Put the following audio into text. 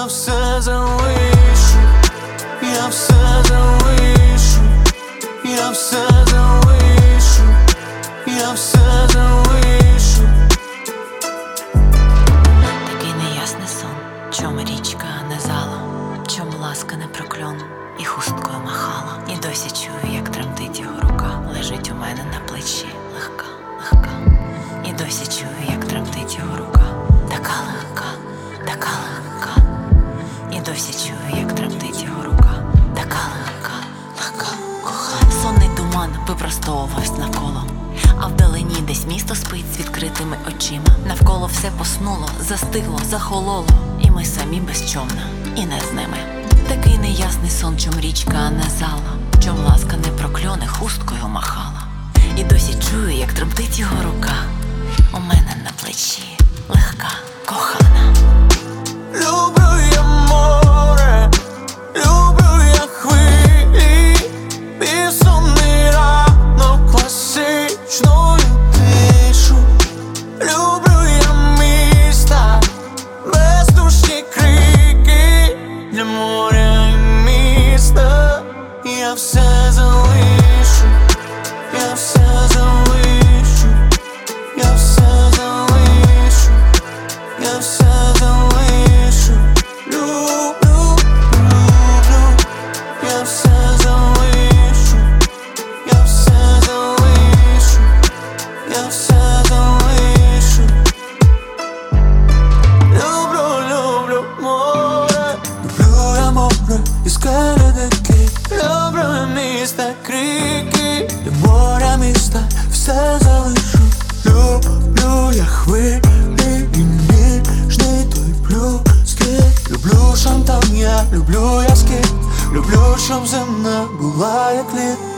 все залишу, я все залишу, я все залишу, я все залишу. Такий неясний сон, чом річка не зала, чом ласка не прокльон і хусткою махала. І досі чую, як тремтить його рука, лежить у мене на плечі, легка, легка. І досі чую, як тремтить його рука, така легка, така легка. І досі чую, як тремтить його рука, така легка, легка, кохана. Сонний туман випростовувався навколо, а вдалині десь місто спить з відкритими очима. Навколо все поснуло, застигло, захололо, і ми самі без човна, і не з ними. Такий неясний сон, чом річка не зала, чом ласка не прокльоне хусткою махала. І досі чую, як тремтить його рука, у мене на плечі, легка, кохана. Люблю я море, люблю я хвилі, безсонний ранок, класичну тишу. Люблю я міста, бездушні крики, для моря і міста. Я все залишу, я все залишу, я все залишу, я все залишу. Люблю, люблю, я все залишу, я все залишу, я все залишу. Люблю, люблю море, люблю я море і скелі дикі. Люблю я міста, крики, для моря міста все залишу. Люблю я хвилі і ніжний той плюскіт. Люблю шантан, я люблю я скіт. Люблю, щоб земна була як лід.